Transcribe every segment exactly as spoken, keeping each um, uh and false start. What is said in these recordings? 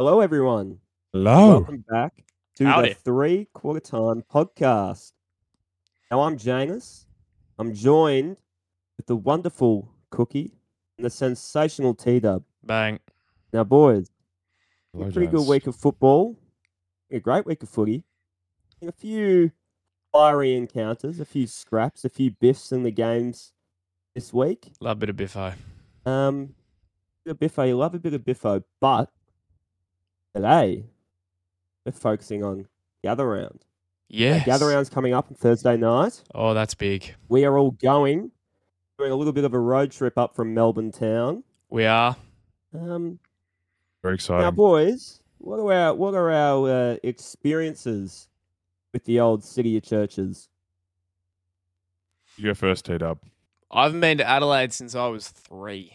Hello, everyone. Hello. Welcome back to Howdy. the Three Quarter Time Podcast. Now, I'm Janus. I'm joined with the wonderful Cookie and the sensational T-Dub. Bang. Now, boys, Hello, a pretty good Janus. week of football, a great week of footy, a few fiery encounters, a few scraps, a few biffs in the games this week. Love a bit of biffo. Um, a bit of biffo, you love a bit of biffo, but today we're focusing on Gather Round. Yes. Uh, Gather Round's coming up on Thursday night. Oh, that's big. We are all going, doing a little bit of a road trip up from Melbourne town. We are. Um, Very exciting. now, boys, what are our what are our uh, experiences with the old City of Churches? You go first, T-Dub. I haven't been to Adelaide since I was three.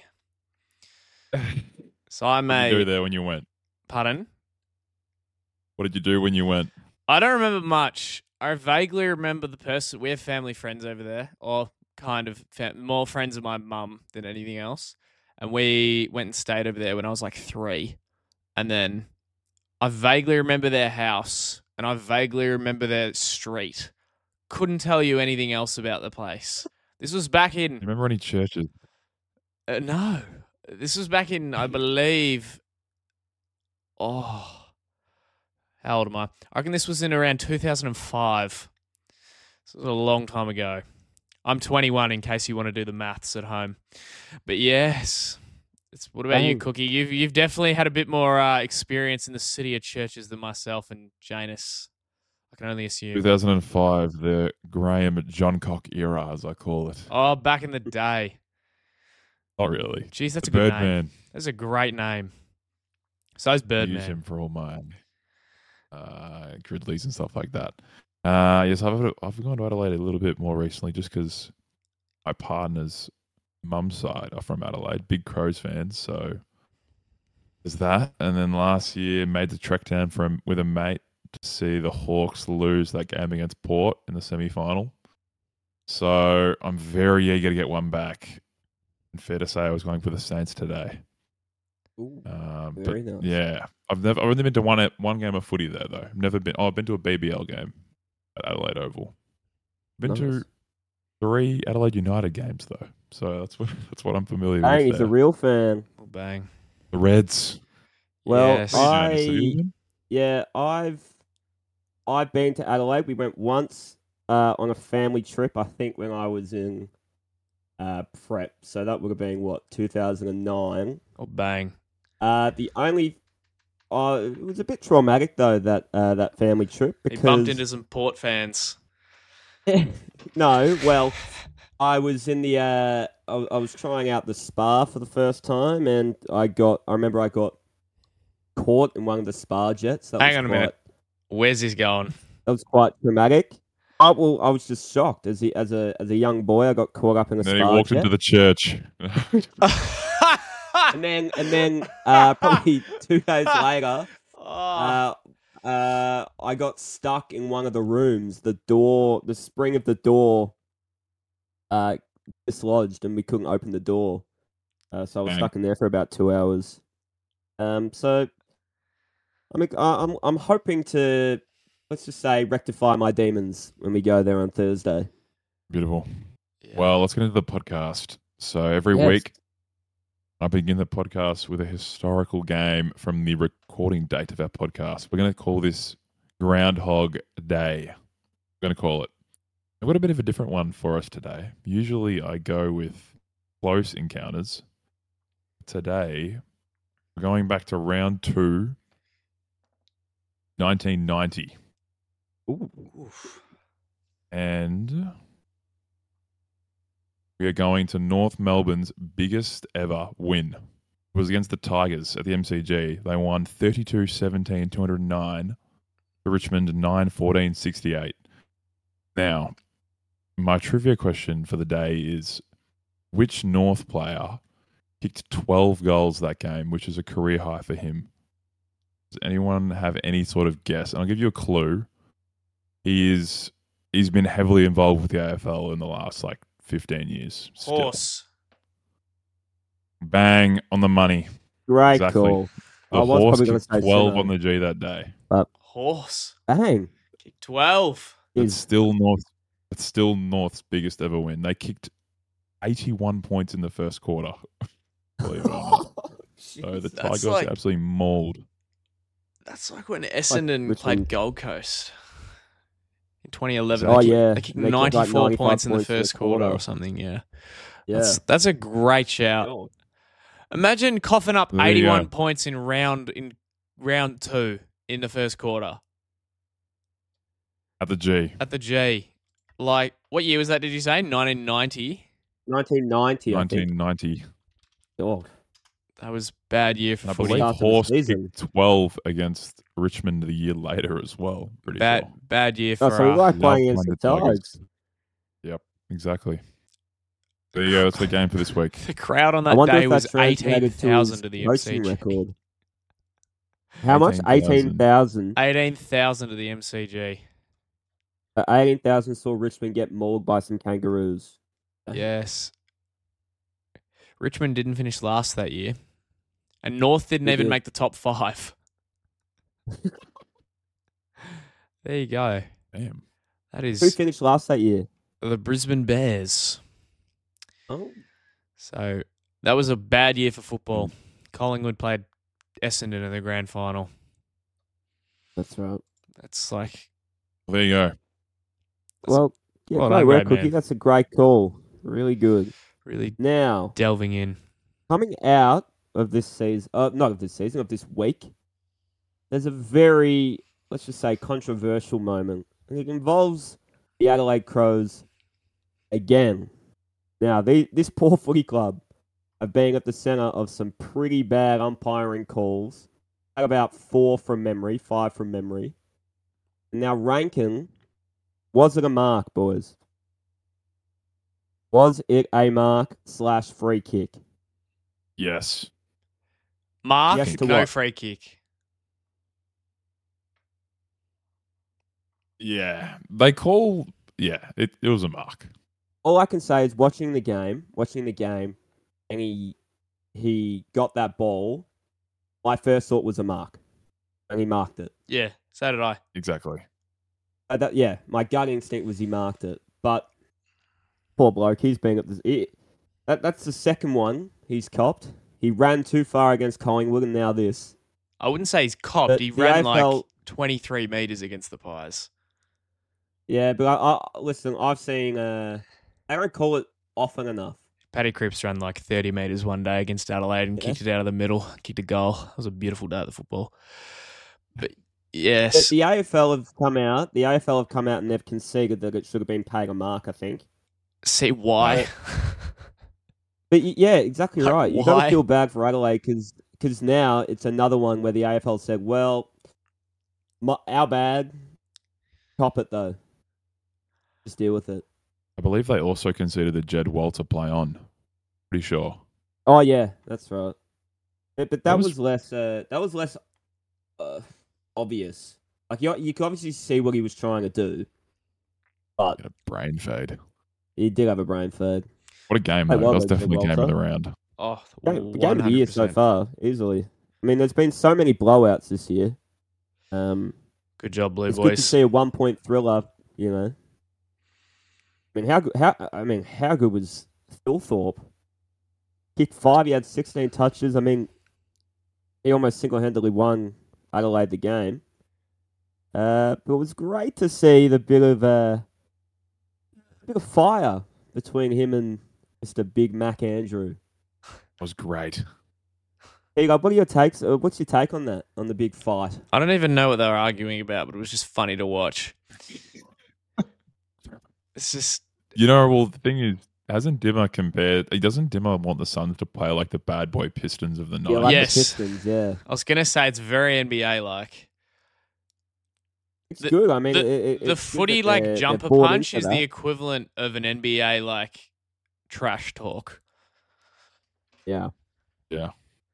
So I What did made. you do there when you went? Pardon? What did you do when you went? I don't remember much. I vaguely remember the person. We have family friends over there, or kind of fam- more friends of my mum than anything else. And we went and stayed over there when I was like three. And then I vaguely remember their house, and I vaguely remember their street. Couldn't tell you anything else about the place. This was back Do you in. remember any churches? Uh, no. This was back in, I believe. Oh. How old am I? I reckon this was in around two thousand five. This was a long time ago. I'm twenty-one in case you want to do the maths at home. But yes. It's, what about you, Dang. Cookie? You've you've definitely had a bit more uh, experience in the City of Churches than myself and Janus. I can only assume. two thousand five, the Graham Johncock era, as I call it. Oh, back in the day. Not really. Jeez, that's the a good name. Birdman. That's a great name. So is I Birdman. use him for all my uh, Gridleys and stuff like that. Uh, yes, I've I've gone to Adelaide a little bit more recently just because my partner's mum's side are from Adelaide, big Crows fans, so there's that. And then last year made the trek down from with a mate to see the Hawks lose that game against Port in the semi-final. So I'm very eager to get one back. And fair to say, I was going for the Saints today. Ooh, Um, very but nice. yeah, I've never I've only been to one one game of footy there though. I've never been. Oh, I've been to a B B L game at Adelaide Oval. Been Nice. to three Adelaide United games though, so that's what that's what I'm familiar Dang, with. he's a there. real fan. Oh, bang. The Reds. Well, yes. I- Janus, have you been? Yeah, I've I've been to Adelaide. We went once uh, on a family trip. I think when I was in uh, prep, so that would have been what two thousand nine. Oh, bang. Uh, the only uh, it was a bit traumatic though that uh, that family trip He because bumped into some Port fans. no, well, I was in the uh, I, I was trying out the spa for the first time, and I got I remember I got caught in one of the spa jets. That Hang was on a quite, minute. Where's this going? That was quite traumatic. I, well, I was just shocked as a, as a as a young boy. I got caught up in a And then spa he walked jet, into the church. and then and then uh, probably two days later, Oh. uh, uh, I got stuck in one of the rooms. The door, the spring of the door, uh, dislodged, and we couldn't open the door. Uh, so I was Dang. stuck in there for about two hours. Um, so I'm uh, I'm I'm hoping to, let's just say, rectify my demons when we go there on Thursday. Beautiful. Yeah. Well, let's get into the podcast. So every Yes. week, I begin the podcast with a historical game from the recording date of our podcast. We're going to call this Groundhog Day. We're going to call it. I've got a bit of a different one for us today. Usually I go with close encounters. Today, we're going back to round two, nineteen ninety. Ooh. Oof. And we are going to North Melbourne's biggest ever win. It was against the Tigers at the M C G. They won thirty-two seventeen, two oh nine to Richmond nine fourteen sixty-eight. Now, my trivia question for the day is, which North player kicked twelve goals that game, which is a career high for him? Does anyone have any sort of guess? And I'll give you a clue. He is he's been heavily involved with the A F L in the last like fifteen years. Still. Horse. Bang on the money. Great Exactly. call. The I was horse probably gonna kicked say twelve Sino. on the G that day. Horse. Bang. Kick twelve. It's Is still North. It's still North's biggest ever win. They kicked eighty-one points in the first quarter. Believe it or not. So the Jesus. That's Tigers like- absolutely mauled. That's like when Essendon Richmond. played Gold Coast in twenty eleven. Oh, they kicked, yeah. they kicked They kicked like ninety-four ninety-five points in the points in the first quarter. quarter. or something. Yeah, Yeah. that's that's a great shout. God. Imagine coughing up There you eighty-one go. points in round in round two in the first quarter At the G. at the G. Like, what year was that? Did you say nineteen ninety? nineteen ninety, I think. nineteen ninety. God. That was bad year for I footy. believe Start of the Horse season. kicked twelve against Richmond the year later as well. Pretty Bad sure. bad year Oh, for. so we uh, like Love playing against the playing the Tigers. Tigers. Yep, exactly. There you go. That's the game for this week. the crowd on I that wonder day if was that translated eighteen to his thousand to the coaching M C G. record. How much? eighteen thousand. Eighteen thousand to the M C G. Uh, eighteen thousand saw Richmond get mauled by some kangaroos. Yes. Richmond didn't finish last that year. And North didn't They even did. make the top five. There you go. Damn. That Who is finished last that year? the Brisbane Bears. Oh. So that was a bad year for football. Collingwood played Essendon in the grand final. That's right. That's like There you go. Well, yeah, well great done, work, great Cookie. man. That's a great call. Really good. really Now, delving in. coming out of this season, uh, not of this season, of this week, there's a very, let's just say, controversial moment. And it involves the Adelaide Crows again. Now, they, this poor footy club have been at the centre of some pretty bad umpiring calls. Had about four from memory, five from memory. And now, Rankin, was it a mark, boys? Was it a mark slash free kick? Yes. Mark, Yes to no what? free kick. Yeah. They call. Yeah. It, it was a mark. All I can say is watching the game, watching the game, and he he got that ball. My first thought was a mark, and he marked it. Yeah, so did I. Exactly. Uh, that, yeah, my gut instinct was he marked it, but poor bloke, he's been at the. He, that that's the second one he's copped. He ran too far against Collingwood, and now this. I wouldn't say he's copped. But he the ran A F L like twenty-three metres against the Pies. Yeah, but I, I listen. I've seen. Uh, I don't call it often enough. Paddy Cripps ran like thirty metres one day against Adelaide and Yeah. kicked it out of the middle, kicked a goal. It was a beautiful day at the football. But But yes, the A F L have come out. The A F L have come out and they've conceded that it should have been paid a mark. I think. see why. But y- yeah, exactly Like, right. You got why? to feel bad for Adelaide because now it's another one where the A F L said, "Well, my, our bad. Cop it though. Just deal with it." I believe they also considered the Jed Walter play on. Pretty sure. Oh yeah, that's right. But, but that, That was, was- less. Uh, that was less uh, obvious. Like you, you could obviously see what he was trying to do, but A brain fade. he did have a brain fade. What a game, Hey, though. well That was done, Jed definitely game of Walter. the round. Oh, Game, the game of the year so one hundred percent. far, easily. I mean, there's been so many blowouts this year. Um, Good job, Blue it's good to Boys. see a one-point thriller. You know, I mean, how good? How I mean, how good was Thilthorpe? Kicked five. He had sixteen touches. I mean, he almost single-handedly won Adelaide the game. Uh, but it was great to see the bit of uh, bit of fire between him and Mister Big Mac Andrew. It was great. Here you go. What are your takes? Uh, what's your take on that? On the big fight? I don't even know what they were arguing about, but it was just funny to watch. It's just You know, well, the thing is, hasn't Dimmer compared... He doesn't Dimmer want the Suns to play like the bad boy Pistons of the Yeah, night? like Yes. the Pistons. Yeah, I was gonna say it's very N B A like. it's The- good. I mean, the, it, it, the it's good footy that like they're- jumper they're bought punch into is the that. equivalent of an N B A like trash talk. Yeah. It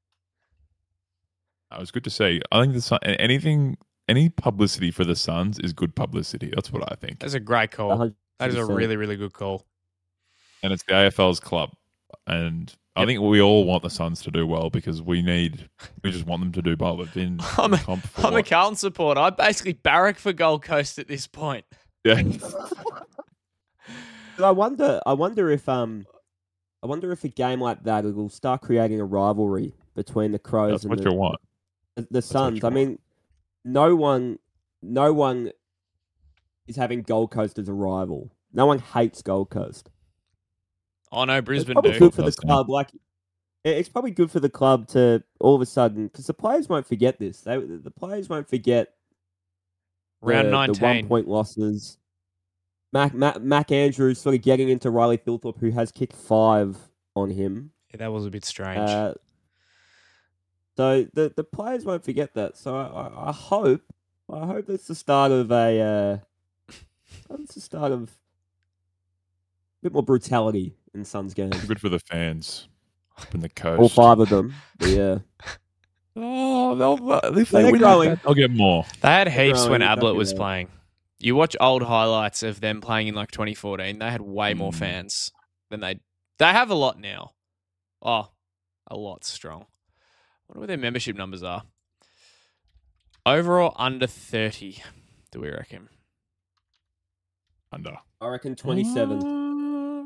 was good to see. I think the Sun, anything, any publicity for the Suns is good publicity. That's what I think. That's a great one call. hundred That is a percent. really, really good call. And it's the A F L's club. and I think we all want the Suns to do well because we need, we just want them to do well. They've been I'm in a, comp for I'm a what? Carlton supporter. I basically barrack for Gold Coast at this point. Yeah. But I wonder. I wonder if um, I wonder if a game like that will start creating a rivalry between the Crows That's and what the, you want. the, the what Suns. you I mean, no one, no one is having Gold Coast as a rival. No one hates Gold Coast. Oh no, It's Brisbane probably do. good for the Does, yeah. club. Like, it- it's probably good for the club to all of a sudden, because the players won't forget this. They, the players won't forget Round the, the nineteen. one point losses. Mac, Mac Mac Andrews sort of getting into Riley Thilthorpe, who has kicked five on him. Yeah, that was a bit strange. Uh, so the the players won't forget that. So I, I, I hope I hope it's the start of a uh, I hope it's the start of a bit more brutality in Suns games. Good for the fans up in the coast. All five of them. But yeah. Oh, they'll, if They're they win growing. that, they'll get more. they had heaps growing, when exactly Ablett was that. playing. You watch old highlights of them playing in like twenty fourteen. They had way more Mm. fans than they. They have a lot now. Oh, a lot strong. I wonder what their membership numbers are. Overall, under thirty. Do we reckon? Under. I reckon twenty-seven. Uh,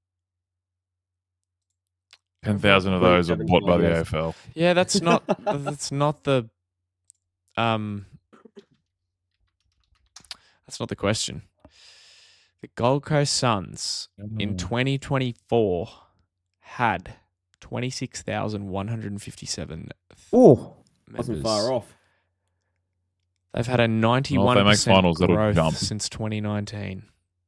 ten thousand of those are bought by the A F L. Yeah, that's not. that's not the. Um. That's not the question. The Gold Coast Suns in Mm. twenty twenty-four had twenty-six thousand one hundred fifty-seven Oh, members. wasn't far off. They've had a ninety-one Well, if they make percent finals, that'll growth jump. since twenty nineteen.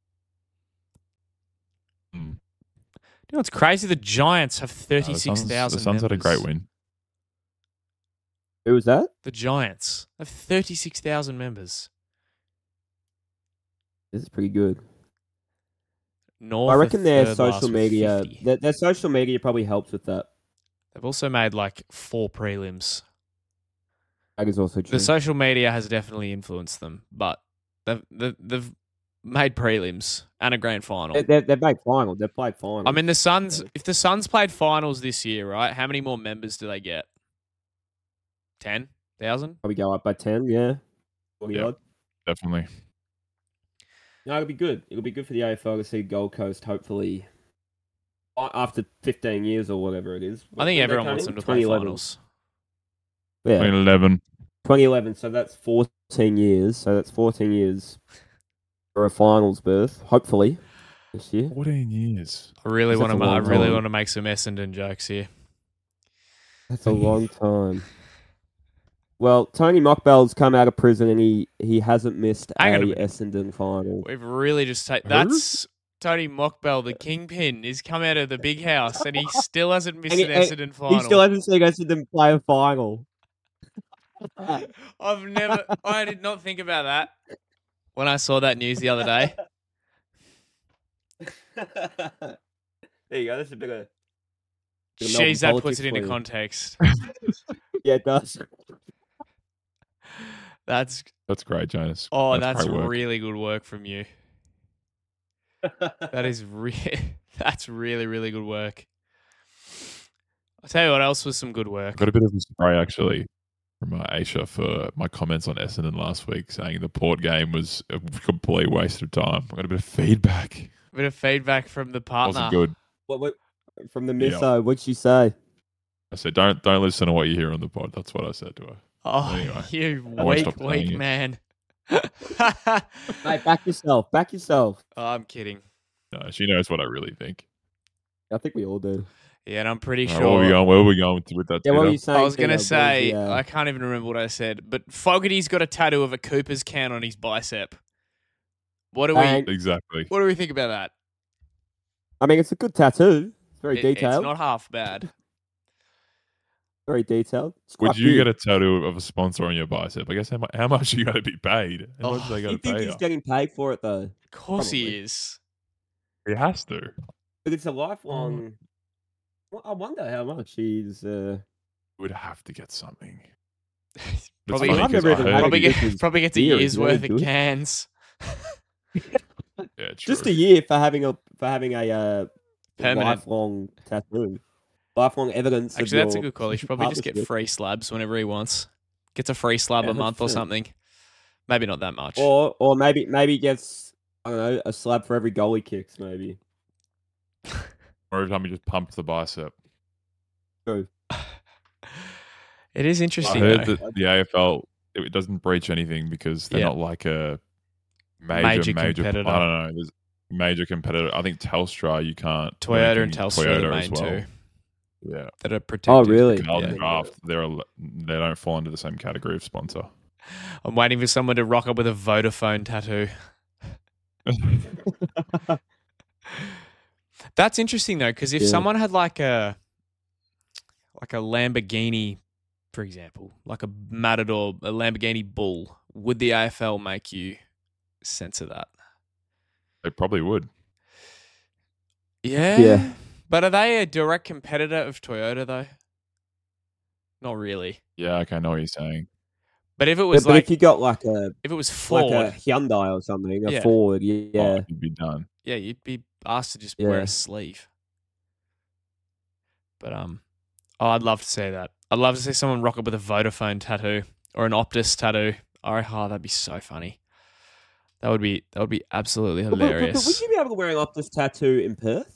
Mm. You know what's crazy? The Giants have Uh, the thirty-six Suns, thousand the Suns had a great win. Who was that? The Giants have thirty-six thousand members. This is pretty good. North I are reckon their third social last with media, fifty. their, their social media probably helps with that. They've also made like four prelims. That is also true. The social media has definitely influenced them, but they've they've, they've made prelims and a grand final. They, they, they've made final. They've played final. I mean, the Suns. If the Suns played finals this year, right? How many more members do they get? Ten thousand. Probably go up by ten. Yeah, forty Yeah. odd. Definitely. No, it'll be good. It'll be good for the A F L to see Gold Coast. Hopefully, a- after fifteen years or whatever it is. I think everyone wants them to play twenty eleven. finals. Yeah, twenty eleven. twenty eleven. So that's fourteen years. So that's fourteen years for a finals berth. Hopefully, this year. fourteen years. I really That's want to. a long I really time. want to make some Essendon jokes here. That's a long time. Well, Tony Mockbell's come out of prison and he, he hasn't missed Hang on a a minute. Essendon final. We've really just taken. Who? That's Tony Mockbell, the kingpin. He's come out of the big house and he still hasn't missed And an he- and Essendon final. He still hasn't seen Essendon play a final. I've never. I did not think about that when I saw that news the other day. There you go. That's a bit of. bit of Melbourne Jeez, that politics puts it into for you. context. Yeah, it does. That's That's great, Jonas. oh, that's, great work. really good work from you. That is re- That's really really good work. I'll tell you what else was some good work. I got a bit of a spray actually from uh, Aisha for my comments on Essendon last week, saying the Port game was a complete waste of time. I got a bit of feedback. A bit of feedback from the partner. Wasn't good. What, what, from the Yeah. misso, what'd she say? I said, don't don't listen to what you hear on the pod. That's what I said to her. Oh, Anyway, you I won't weak, stop saying weak it. man. Mate, back yourself. Back yourself. Oh, I'm kidding. No, she knows what I really think. I think we all do. Yeah, and I'm pretty All right, sure. where are we going? Where are we going with that? Yeah, what were Tito? you saying? I was going to Peter? What was say, the, uh, I can't even remember what I said, but Fogarty's got a tattoo of a Cooper's can on his bicep. What do we Bang. Exactly. What do we think about that? I mean, it's a good tattoo. It's very It- detailed. It's not half bad. Very detailed. It's Would quite you big. get a tattoo of a sponsor on your bicep? I guess how, mu- how much are you going to be paid? How Oh, much are they You going to think pay he's you? getting paid for it though? Of course he Probably. is. He has to. But it's a lifelong. Well, I wonder how much he's. Uh... Would have to get something. Probably- funny I've 'cause never I even heard- had Probably it. get, This is probably gets a beer, year's isn't it? worth of Good. cans. Yeah, true. Just a year for having a for having a uh, Permanent. lifelong tattoo, lifelong evidence. Actually, of that's a your good call. He should probably just get partnership. free slabs whenever he wants. Gets a free slab Yeah, a month or one hundred percent. something. Maybe not that much. Or or maybe maybe he gets I don't know a slab for every goal he kicks. Maybe. Or every time he just pumps the bicep. True. It is I interesting. heard though. that the A F L it doesn't breach anything because they're Yeah. not like a major Major major. competitor. I don't know. There's major competitor. I think Telstra you can't. do Toyota and anything Telstra are the Toyota main as well. two Yeah. that are protected. Oh really? Carlton Yeah. Draft, they're a, they don't fall into the same category of sponsor. I'm waiting for someone to rock up with a Vodafone tattoo. That's interesting though, because if Yeah. someone had like a like a Lamborghini, for example, like a Matador, a Lamborghini Bull, would the A F L make you censor that? They probably would. Yeah. Yeah. But are they a direct competitor of Toyota though? Not really. Yeah, okay, I know what you're saying. But if it But, was but like if you got like a if it was Ford, like a Hyundai or something, a Yeah. Ford, Oh, yeah, you'd be done. yeah, you'd be asked to just wear Yeah. a sleeve. But um, oh, I'd love to see that. I'd love to see someone rock up with a Vodafone tattoo or an Optus tattoo. Oh, oh, that'd be so funny. That would be that would be absolutely But- but- but hilarious. would you be able to wear an Optus tattoo in Perth?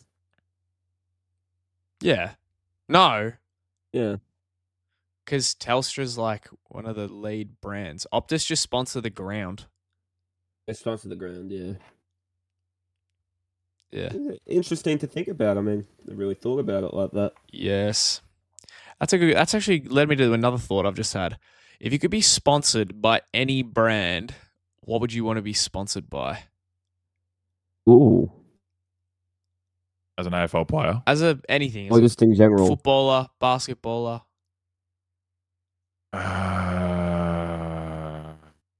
Yeah. No, Yeah. because Telstra's like one of the lead brands. Optus just sponsor the ground. It's close to the ground, yeah. Yeah. Interesting to think about. I mean, I really thought about it like that. Yes. That's a good. That's actually led me to another thought I've just had. If you could be sponsored by any brand, what would you want to be sponsored by? Ooh. As an A F L player. As a anything, Or as just in a general. footballer, basketballer. Uh,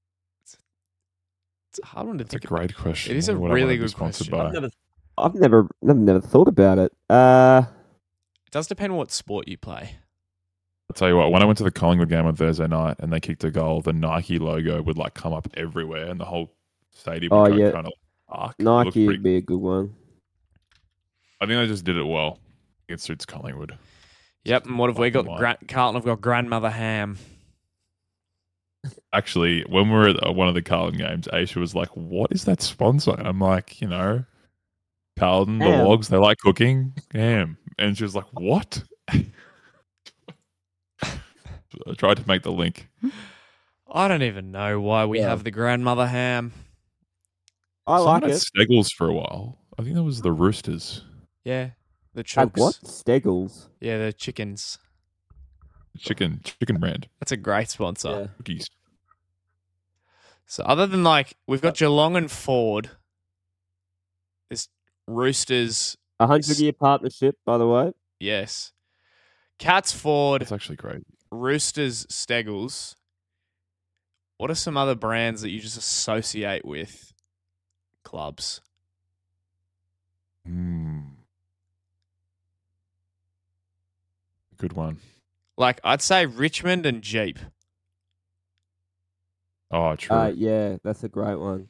It's a hard one to that's a think about. great question. It is a What would I really wanna be good sponsored question. I've by? never, I've never, never, never thought about it. Uh, It does depend what sport you play. I'll tell you what, when I went to the Collingwood game on Thursday night and they kicked a goal, the Nike logo would like come up everywhere and the whole stadium would Oh, go yeah. kind of arc. It looked Nike pretty- would be a good one. I think they just did it well. It suits Collingwood. Yep. And what have we got? Fucking light. Gra- Carlton have got grandmother ham. Actually, when we were at one of the Carlton games, Aisha was like, "What is that sponsor?" And I'm like, "You know, Carlton, the Ham. Wogs, they like cooking ham." And she was like, "What?" I tried to make the link. I don't even know why we Yeah. have the grandmother ham. I Someone like had it. Steggles for a while. I think that was the Roosters. Yeah. The Had chooks. what? Steggles. Yeah, the chickens. Chicken, chicken brand. That's a great sponsor. Yeah. Cookies. So other than like we've got Geelong and Ford, there's Roosters, A hundred year partnership, by the way. yes. Cats, Ford, That's actually great. Roosters, Steggles. What are some other brands that you just associate with clubs? Hmm. Good one. Like I'd say Richmond and Jeep. Oh, true. Uh, yeah, that's a great one.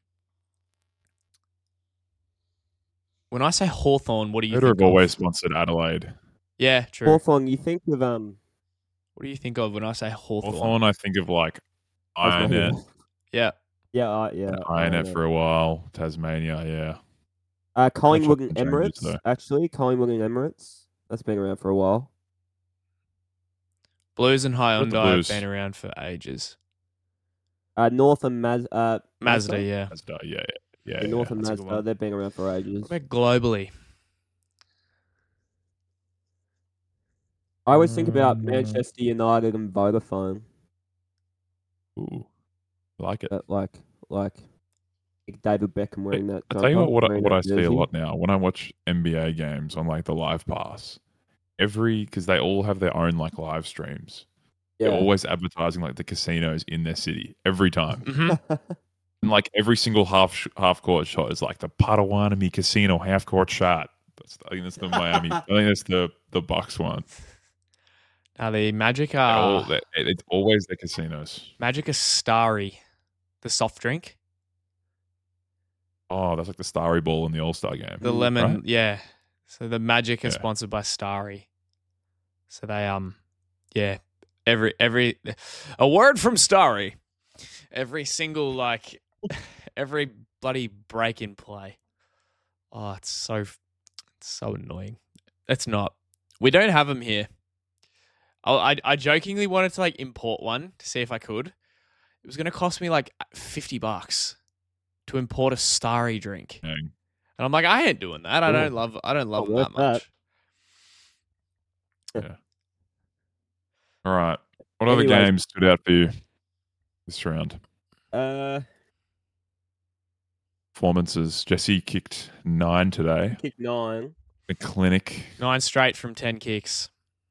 When I say Hawthorn, what do you Toyota think have always of? sponsored Adelaide. Yeah, true. Hawthorn, you think of um What do you think of when I say Hawthorn? Hawthorn, I think of like Ironet, Yeah. Yeah, uh, yeah. Ironet Ironet. for a while, Tasmania, yeah. Uh, Collingwood and Not sure if it Emirates, changes, actually. Collingwood and Emirates. That's been around for a while. Blues and What the Hyundai have Blues? been around for ages. Uh, North and Maz- uh, Mazda, yeah. Mazda, yeah, yeah, yeah. Yeah, North yeah. and that's a good Mazda, one. they've been around for ages. What about globally? I always think about Um, Manchester United and Vodafone. Ooh, I like it. That like, like David Beckham wearing that. I tell you jumper, what, what, I, wearing what that I see a jersey. lot now when I watch N B A games on like the live pass. Every because they all have their own like live streams. Yeah. They're always advertising like the casinos in their city every time. Mm-hmm. And like every single half sh- half court shot is like the Potawatomi Casino half court shot. That's, I think that's the Miami. I think that's the the Bucks one. Now the Magic They're all, are they're- it's always the casinos. Magic are Starry, the soft drink, Oh, that's like the Starry Ball in the All Star game. the Mm, lemon, right? yeah, So the Magic are Yeah. sponsored by Starry. So they um, yeah, every every a word from Starry. Every single like, every bloody break in play. Oh, it's so it's so annoying. It's not. We don't have them here. I, I I jokingly wanted to like import one to see if I could. It was going to cost me like fifty bucks to import a Starry drink, Dang. and I'm like, I ain't doing that. I Cool. don't love. I don't love Not them that worth much. that. Yeah. All right. What other Anyways. games stood out for you this round? Uh, Performances. Jesse kicked nine today. kick nine. The clinic. Nine straight from ten kicks.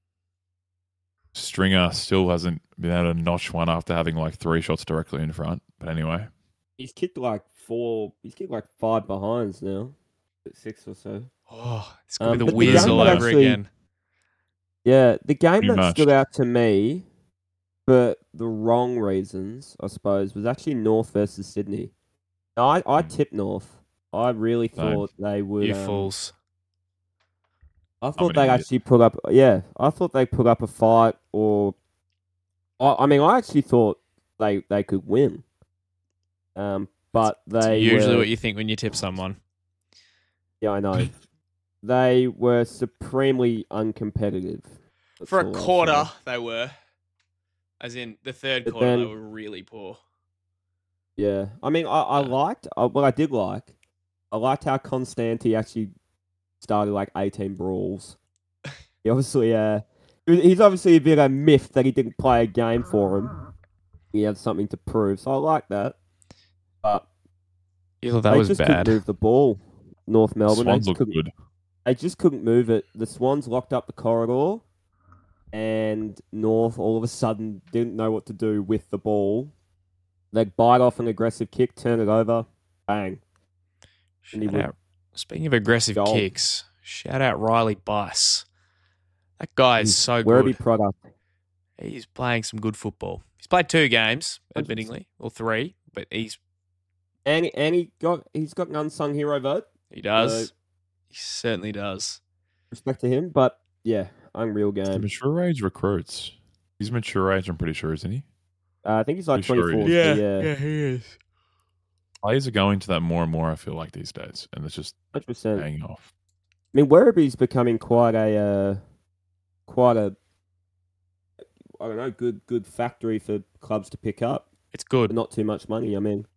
Stringer still hasn't been able to notch one after having like three shots directly in front. But anyway, He's kicked like four. He's kicked like five behinds now, six or so. Oh, it's gonna Um, be the but the Wiz game all that over actually- again. Yeah, the game Pretty that much. stood out to me, for the wrong reasons, I suppose, was actually North versus Sydney. Now, I I tipped North. I really Same. thought they would. You um, fools. I thought an they'd idiot. actually put up. Yeah, I thought they'd put up a fight, or I, I mean, I actually thought they they could win. Um, but It's they usually were, what you think when you tip someone. yeah, I know. They were supremely uncompetitive. That's For a all I'll quarter, say. they were. As in the third But quarter, they then- were really poor. Yeah, I mean, I, I Yeah. liked uh, what I did like. I liked how Constanti actually started like eighteen brawls. He obviously, uh, he- he's obviously a bit of a myth that he didn't play a game for him. He had something to prove, so I like that. But You thought that they was just bad. couldn't move the ball. North Melbourne, they Swans just, look couldn't, good. they just couldn't move it. The Swans locked up the corridor, and North all of a sudden didn't know what to do with the ball. They'd bite off an aggressive kick, turn it over, bang. And he Shout would- out. Speaking of aggressive Goal. kicks, shout out Riley Bice. That guy is He's so Werribee good. product. He's playing some good football. He's played two games, one hundred percent. admittingly, or three, but he's And, he- and he got he's got an unsung hero vote. he does. No. He certainly does. Respect to him, but yeah, unreal The game. mature age recruits. He's mature age, I'm pretty sure, isn't he? Uh, I think he's like Pretty sure he twenty-four. is. so yeah, he is. Players are going to that more and more, I feel like, these days. And it's just hundred percent. I hanging off. mean, Werribee's becoming quite a uh, quite a I don't know, good good factory for clubs to pick up, It's but good. not too much money. I mean,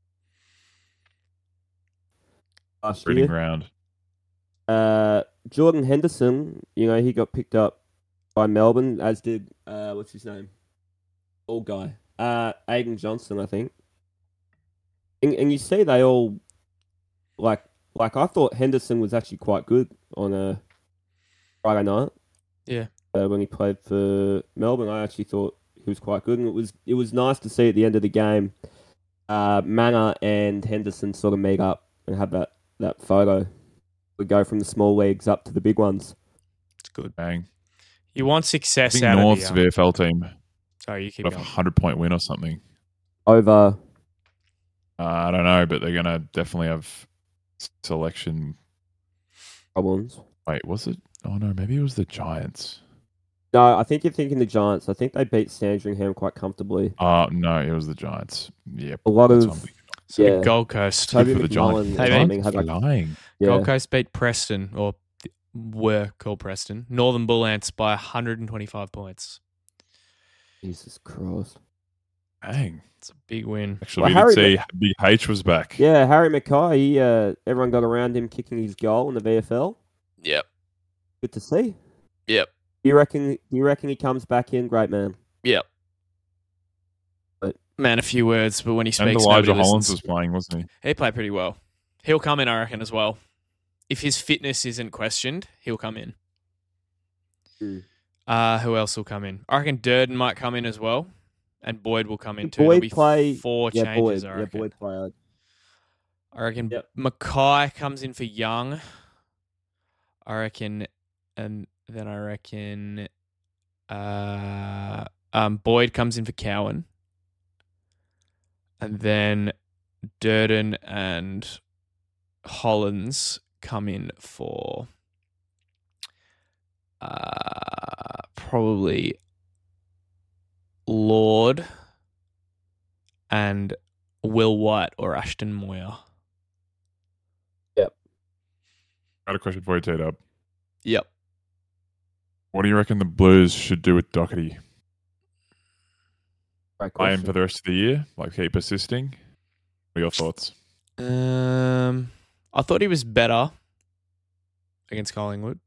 last Breeding year, ground. uh, Jordan Henderson, you know, he got picked up by Melbourne, as did uh, what's his name, old guy, uh, Aiden Johnson, I think. And, and you see, they all like like I thought Henderson was actually quite good on a Friday night. Yeah. Uh, when he played for Melbourne, I actually thought he was quite good, and it was it was nice to see at the end of the game, uh, Manor and Henderson sort of meet up and have that that photo. We go from the small leagues up to the big ones. It's good. Bang. You want I success think out North's of the. V Um, F L team sorry, you keep got a going. hundred point win or something. Over, Uh, I don't know, but they're gonna definitely have selection. problems. Wait, was it? Oh no, maybe it was the Giants. No, I think you're thinking the Giants. I think they beat Sandringham quite comfortably. Uh no, it was the Giants. Yep. A lot that's of what I'm thinking. So yeah. Gold Coast. Toby Good for the McMullen Giants. or Hey, something Giants had like lying. yeah. Gold Coast beat Preston, or were called Preston, Northern Bull Ants by one hundred twenty-five points. Jesus Christ. Bang. It's a big win. Actually, Well, we Harry did see Big H was back. Yeah, Harry Mackay. He, uh, everyone got around him kicking his goal in the V F L. Yep. Good to see. Yep. You reckon? You reckon he comes back in? Great man. Yep. But- Man, a few words, but when he And speaks, Elijah nobody Hollins listens. was playing, wasn't he? He played pretty well. He'll come in, I reckon, as well. If his fitness isn't questioned, he'll come in. Hmm. Uh, who else will come in? I reckon Durden might come in as well, and Boyd will come in Did too. Boyd There'll be play- four Yeah, changes, Boyd. I Yeah, reckon. Boyd played. I reckon Yep. Mackay comes in for Young. I reckon, and then I reckon uh, um, Boyd comes in for Cowan. And then Durden and Hollins come in for Uh, probably Lord and Will White or Ashton Moyer. Yep. Got a question for you, T-Dub. Yep. What do you reckon the Blues should do with Doherty? Great Play him question. for the rest of the year? Like, keep persisting? What are your thoughts? Um, I thought he was better against Collingwood.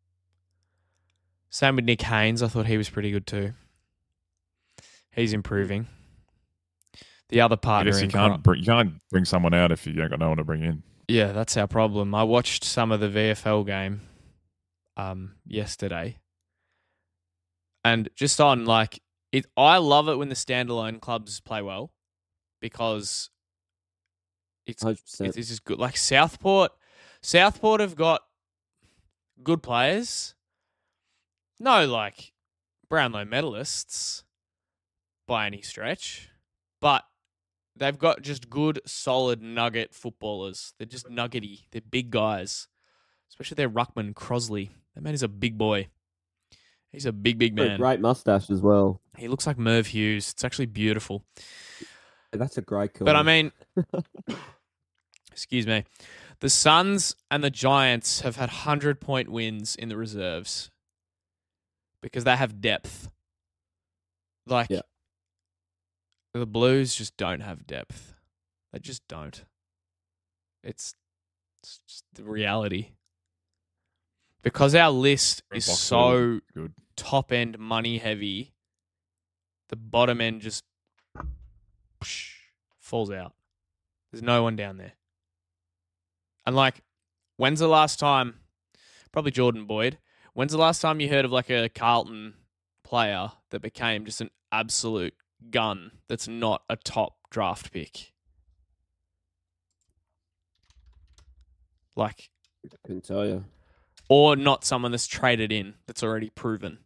Same with Nick Haynes. I thought he was pretty good too. He's improving. The other I partner guess you in can't, crime. bring, you can't bring someone out if you ain't got no one to bring in. Yeah, that's our problem. I watched some of the V F L game um, yesterday. And just on, like, it, I love it when the standalone clubs play well because it's, one hundred percent. it's, it's just good. Like, Southport, Southport have got good players. No, like, Brownlow medalists by any stretch. But they've got just good, solid nugget footballers. They're just nuggety. They're big guys. Especially their ruckman, Crosley. That man is a big boy. He's a big, big Got a man. great mustache as well. He looks like Merv Hughes. It's actually beautiful. That's a great call. But I mean, excuse me, the Suns and the Giants have had hundred-point wins in the reserves because they have depth. Like, Yeah. the Blues just don't have depth. They just don't. It's, it's just the reality. Because our list is Box so Good. top end money heavy, the bottom end just falls out. There's no one down there. And like, when's the last time, probably Jordan Boyd, when's the last time you heard of like a Carlton player that became just an absolute gun that's not a top draft pick? Like, I can tell you. or not someone that's traded in that's already proven.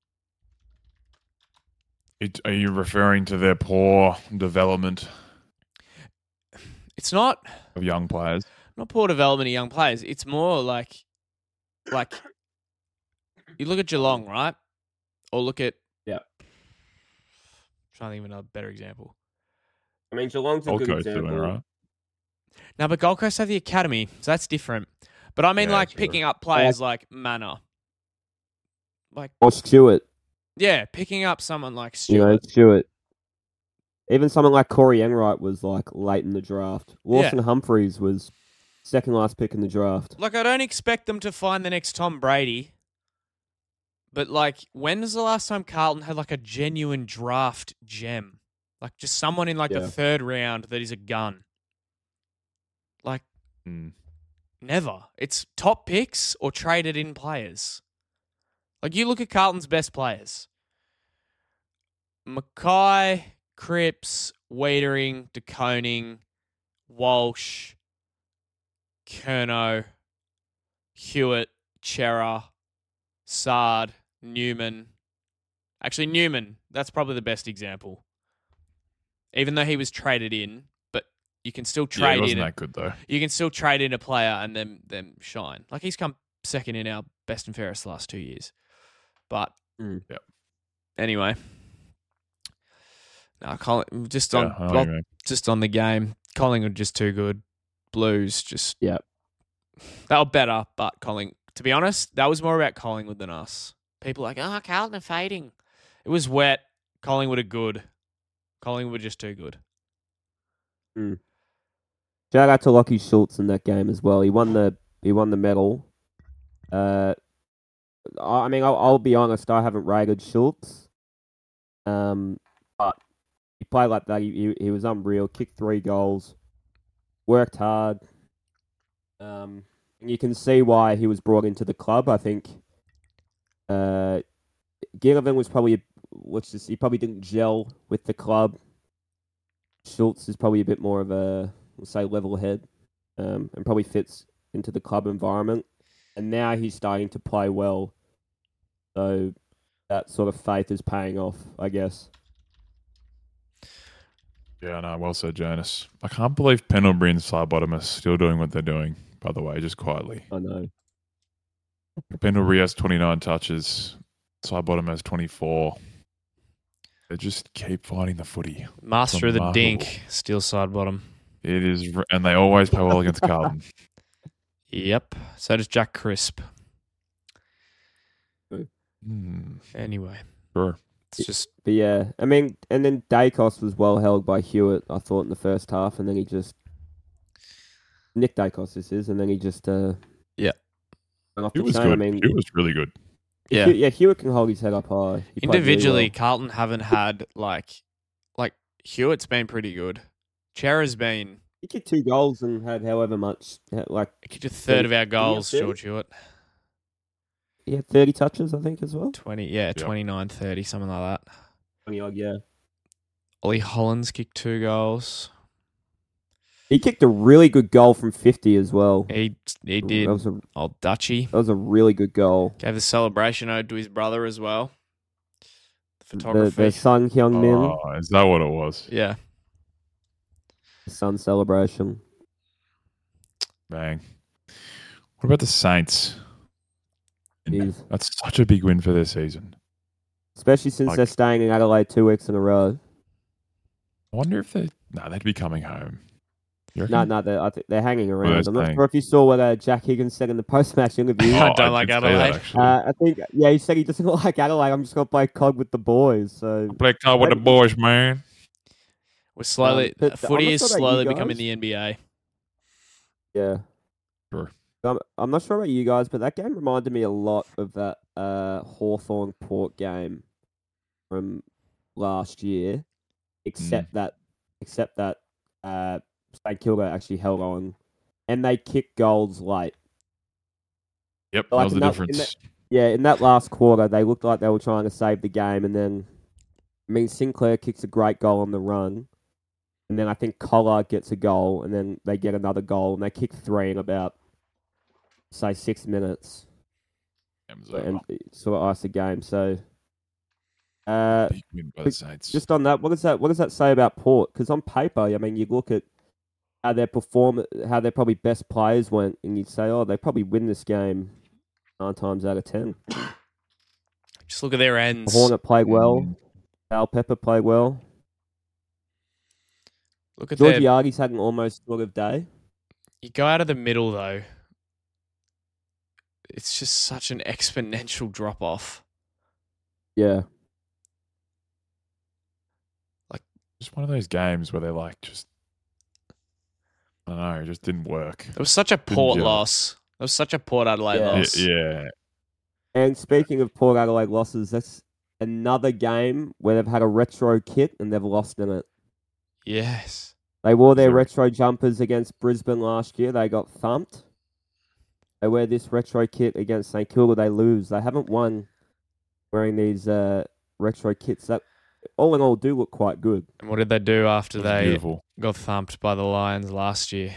It, are you referring to their poor development It's not of young players? not poor development of young players. It's more like, like you look at Geelong, right? Or look at Yeah. trying to think of another better example. I mean, Geelong's a Gold good Coast doing example. all right. Now, but Gold Coast have the academy, so that's different. But I mean, Yeah, like true. picking up players like Manor, like Or Stewart. yeah, picking up someone like You Stewart. know, Stewart. Even someone like Corey Enright was like late in the draft. Lawson Humphreys was second last pick in the draft. Like, I don't expect them to find the next Tom Brady. But, like, when was the last time Carlton had, like, a genuine draft gem? Like, just someone in, like, Yeah. the third round that is a gun. Like, Mm. never. It's top picks or traded in players. Like, you look at Carlton's best players. Mackay, Cripps, Wiedering, DeConing, Walsh, Kerno, Hewitt, Chera, Sard, Newman. Actually, Newman, that's probably the best example. Even though he was traded in, but you can still Yeah, it trade wasn't in. that good though. You can still trade in a player and then them shine. Like, he's come second in our best and fairest the last two years. But Mm. Yep. anyway, no, Colin, just on Yeah, I know what well, you mean. just on the game, Collingwood just too good. Blues just Yep. they were better, but Colling. To be honest, that was more about Collingwood than us. People are like, oh, Carlton are fading. It was wet. Collingwood are good. Collingwood were just too good. Shout out to Lockie Schultz in that game as well. He won the he won the medal. Uh, I I mean, I'll, I'll be honest. I haven't rated Schultz. Um, but he played like that. He, he he was unreal. Kicked three goals. Worked hard. Um, and you can see why he was brought into the club. I think. Uh, Ginnivan was probably what's this? He probably didn't gel with the club. Schultz is probably a bit more of a, we'll say, level head, um, and probably fits into the club environment. And now he's starting to play well. So that sort of faith is paying off, I guess. Yeah, no, well said, Jonas. I can't believe Pendlebury and Slybottom are still doing what they're doing, by the way, just quietly. I know. Pendlebury has twenty-nine touches. Sidebottom has twenty-four. They just keep finding the footy. Master of the remarkable. dink, still side bottom. It is, r- and they always play well against Carlton. Yep. So does Jack Crisp. Hmm, Anyway, sure. it's just But yeah, I mean, and then Dacos was well held by Hewitt, I thought, in the first half, and then he just Nick Dacos this is, and then he just uh Yeah. went off It the was chain. good. I mean, It was really good. yeah. Hew- yeah, Hewitt can hold his head up high. He played really Individually, well. Carlton haven't had like like Hewitt's been pretty good. Chera's been He kicked two goals and had however much, like he kicked a third of our Did he have goals, thirty? George Hewitt. he had thirty touches, I think, as well. Twenty yeah, twenty-nine, thirty, something like that. twenty odd, yeah. Ollie Hollins kicked two goals. He kicked a really good goal from fifty as well. He he did. That was a Old Dutchy. that was a really good goal. Gave the celebration ode to his brother as well. The The, photography. the Sun Hyung Min, Oh, is that what it was? yeah. Sun celebration. Bang. What about the Saints? Jeez. That's such a big win for their season. Especially since Like- they're staying in Adelaide two weeks in a row. I wonder if they. No, they'd be coming home. You No, reckon? no, they're, I think they're hanging they're around. I'm not staying. sure if you saw what uh, Jack Higgins said in the post-match interview. I Oh, don't like did say that, Adelaide. actually. Uh, I think, yeah, he said he doesn't like Adelaide. I'm just going to play C O D with the boys. So, Play card with the boys, man. We're slowly Um, but I'm footy not is sure about you slowly guys. becoming the N B A. yeah. Sure. I'm, I'm not sure about you guys, but that game reminded me a lot of that uh, Hawthorn Port game from last year, except that, except that uh, St Kilda actually held on, and they kicked goals late. Yep, Like that was in the that- in difference. Yeah, in that last quarter, they looked like they were trying to save the game, and then, I mean, Sinclair kicks a great goal on the run, and then I think Collard gets a goal, and then they get another goal, and they kick three in about, say, six minutes, Game's and over. sort of ice the game. So, uh, Big win by the Saints. just on that, what does that what does that say about Port? Because on paper, I mean, you look at how their perform, how their probably best players went, and you'd say, oh, they probably win this game nine times out of ten. Just look at their ends. Hornet played well. Mm. Al Pepper played well. Look at their. Georgiades had an almost sort of day. You go out of the middle though. It's just such an exponential drop off. Yeah. Just one of those games where they're like, just, I don't know, it just didn't work. It was such a Port gel. loss. It was such a Port Adelaide Yeah. Yeah, loss. yeah. And speaking of Port Adelaide losses, that's another game where they've had a retro kit and they've lost in it. Yes. They wore their Sure. retro jumpers against Brisbane last year. They got thumped. They wear this retro kit against St Kilda. They lose. They haven't won wearing these uh, retro kits that, all in all, do look quite good. And what did they do after It was they beautiful. got thumped by the Lions last year?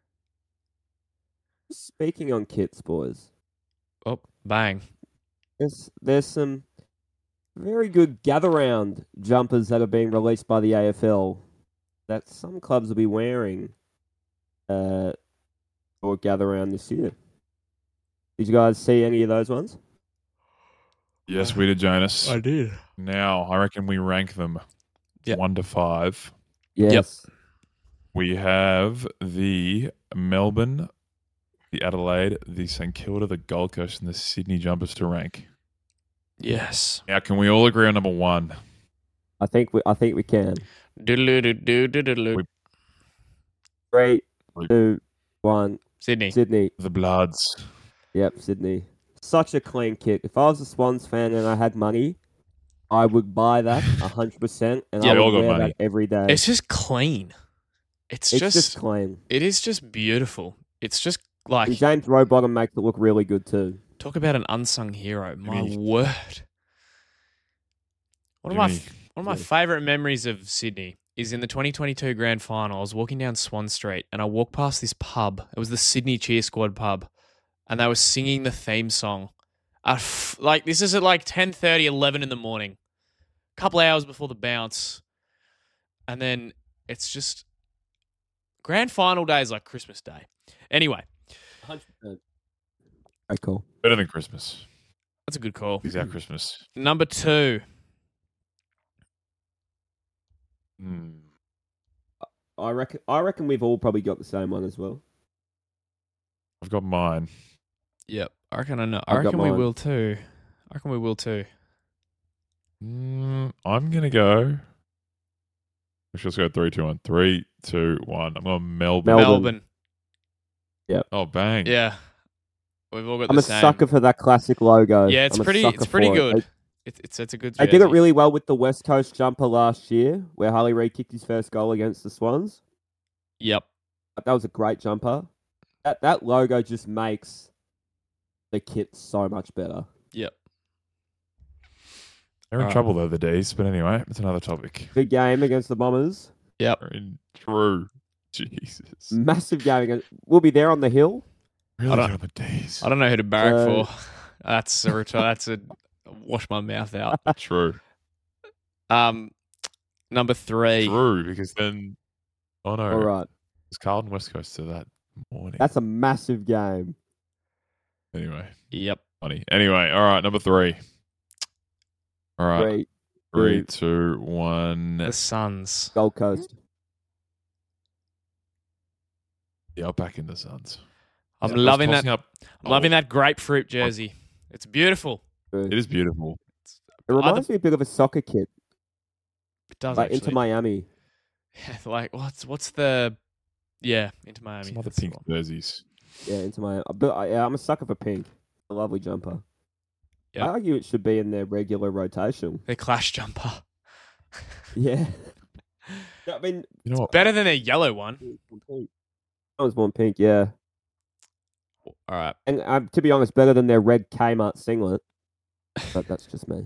Speaking on kits, boys, Oh, bang. there's there's some very good gather round jumpers that are being released by the A F L that some clubs will be wearing uh, or gather round this year. Did you guys see any of those ones? Yes, we did, Jonas. did. Now, I reckon we rank them Yep. one to five. Yes. We have the Melbourne, the Adelaide, the St Kilda, the Gold Coast, and the Sydney jumpers to rank. Yes. Now, can we all agree on number one? I think we I think we can. Doodle-doo-doo-doo-doo-doo. We- Three, We- two, one. Sydney. Sydney. The Bloods. Yep, Sydney. Such a clean kit. If I was a Swans fan and I had money, I would buy that a hundred percent, and Yeah, I we all would got wear money. that every day. It's just clean. It's, It's just, just clean. it is just beautiful. It's just And like James Rowbottom makes it look really good too. talk about an unsung hero. My Jimmy. word. One of my Jimmy. f- one of my Yeah. favorite memories of Sydney is in the twenty twenty-two grand final. I was walking down Swan Street and I walked past this pub. It was the Sydney Cheer Squad pub, and they were singing the theme song. I f- like this is at like ten thirty, eleven in the morning, a couple hours before the bounce, and then it's just grand final day is like Christmas Day. Anyway, one hundred percent. Okay, cool. Better than Christmas. That's a good call. Is our Christmas. Number two. Hmm. I reckon. I reckon we've all probably got the same one as well. I've got mine. Yep. I reckon I know. I I've got reckon we mine. will too. I reckon we will too. Mm, I'm gonna go. Let's just go three, two, one. Three, two, one. I'm going Melbourne. Melbourne. Melbourne. Oh, bang! Yeah. We've all got I'm the a same. sucker for that classic logo. Yeah, it's I'm a pretty. sucker It's pretty for it. good. It's it's it's a good. They did it jersey. really well with the West Coast jumper last year, where Harley Reid kicked his first goal against the Swans. Yep. That was a great jumper. That that logo just makes the kit so much better. Yep. They're in Alright. trouble though, the D's. But anyway, it's another topic. Big game against the Bombers. Yep. They're in true. Jesus. Massive game against. We'll be there on the hill. Really don't- good on the D's. I don't know who to barrack So- for. That's a retire. That's a wash my mouth out. True. Um, number three. True, because then. Oh no. All right. It's Carlton West Coast to that morning. That's a massive game. Anyway, Yep. funny. Anyway, all right, number three. All right, Great. three, two, one. The Suns. Gold Coast. Yeah, I'll back in the Suns. I'm Yeah, I was loving that. tossing Up, I'm loving that grapefruit jersey. It's beautiful. It is beautiful. It reminds me a bit of a soccer kit, It does like actually. Inter Miami. like what's what's the? Yeah, into Miami. Some other That's the pink one. jerseys. Yeah, Inter Miami. But uh, yeah, I'm a sucker for pink. A lovely jumper. Yeah. I argue it should be in their regular rotation. The clash jumper. Yeah. I mean, You know what? Better than a yellow one. I was born pink, yeah. All right. And um, to be honest, better than their red Kmart singlet. But that's just me.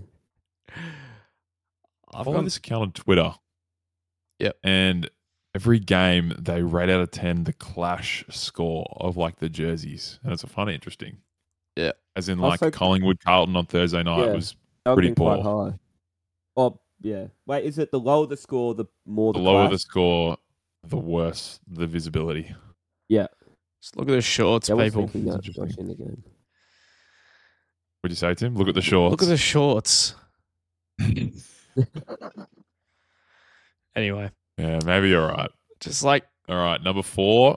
I've follow gone, this account on Twitter. Yep. And every game they rate out of ten the clash score of like the jerseys, and it's a funny, interesting. Yeah. As in like Also- Collingwood Carlton on Thursday night Yeah. was That would've Pretty been quite poor. high. Oh, yeah. Wait, is it the lower the score, the more the the, lower clash? the score, the worse the visibility. just look at the shorts, I was people. thinking that Interesting. watching the game. What'd you say, Tim? Look at the shorts. Look at the shorts. Anyway, Yeah, maybe you're right. just like All right, number four.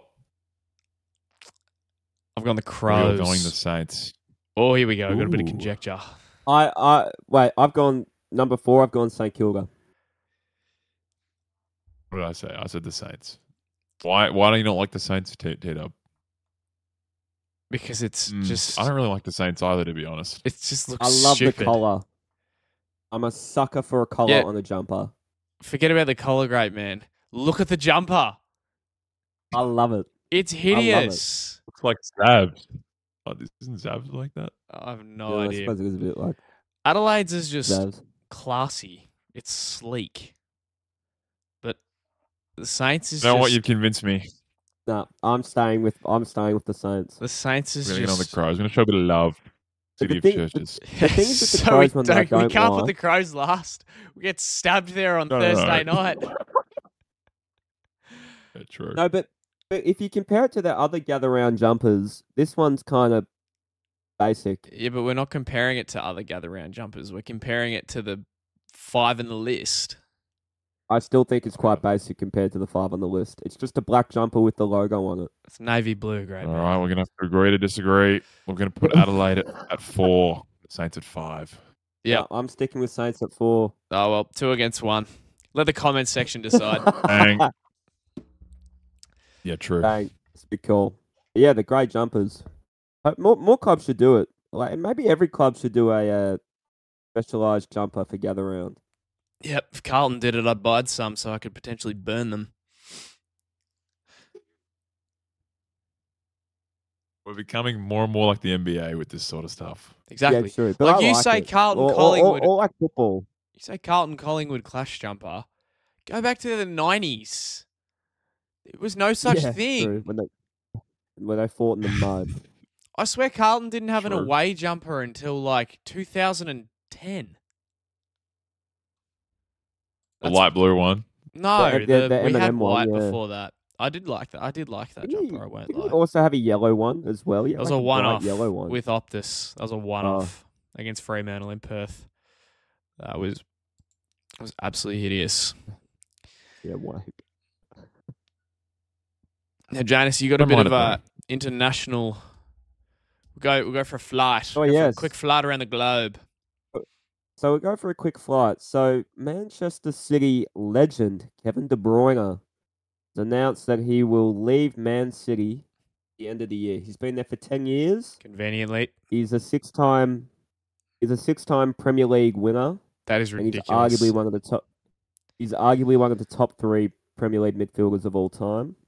I've gone the We're Crows. going the Saints. Oh, here we go. Got a bit of Ooh. conjecture. I, I wait. I've gone number four. I've gone Saint Kilda. What did I say? I said the Saints. Why? Why do you not like the Saints, T Dub? Because it's Mm, just I don't really like the Saints either, to be honest. it just looks I love stupid. the collar. I'm a sucker for a collar Yeah. on a jumper. Forget about the collar grade, man. Look at the jumper. I love it. It's love it. hideous. Looks like Zabs. Oh, this isn't Zabs like that. I have no Yeah, I idea. suppose it is a bit like Adelaide's is just Zavs. classy. It's sleek. But the Saints is You know just what? You've convinced me. No, I'm staying with. I'm staying with the Saints. the Saints is We're going to get on the just Crows. We're going to show a bit of love. But City the of thing- the- Churches. The thing is with the so Crows we, one that I don't, we don't can't like. put the Crows last. We get stabbed there on No, no, no. Thursday night. Yeah, true. No, but, but if you compare it to the other gather round jumpers, this one's kind of basic. Yeah, but we're not comparing it to other gather round jumpers. We're comparing it to the five in the list. I still think it's quite basic compared to the five on the list. It's just a black jumper with the logo on it. It's navy blue, great. All man. right, we're going to have to agree to disagree. We're going to put Adelaide at, at four, the Saints at five. Yeah. No, I'm sticking with Saints at four. Oh well, two against one. Let the comment section decide. Bang. Yeah, true. Bang. It's a big call. But yeah, the great jumpers. Uh, More more clubs should do it. Like maybe every club should do a uh, specialized jumper for gather round. Yep, if Carlton did it, I'd buy some so I could potentially burn them. We're becoming more and more like the N B A with this sort of stuff. Exactly. Yeah, true. But Like I you like say, it. Carlton or, or- or- Collingwood. or like football. You say Carlton Collingwood clash jumper. Go back to the nineties. There was no such Yeah, thing. true, when they when they fought in the mud. I swear Carlton didn't have an True. away jumper until like two thousand ten. The That's- light blue one. No, The- the, the- the we had M and M one, white yeah. before that. I did like that. I did like that Didn't jumper. he- I won't didn't he lie. also have a yellow one as well? Yeah, That was like a bright one-off yellow one. with Optus. That was a one-off against Fremantle in Perth. That was was absolutely hideous. Yeah, wow. Now, Janice, you got a Don't bit mind of it, a international. We'll go. We'll go for a flight. Oh, Go for a yes. quick flight around the globe. So we go for a quick flight. So Manchester City legend Kevin De Bruyne has announced that he will leave Man City at the end of the year. He's been there for ten years. Conveniently, He's a six-time. He's a six-time Premier League winner, that is and he's ridiculous. arguably one of the top. He's arguably one of the top three Premier League midfielders of all time.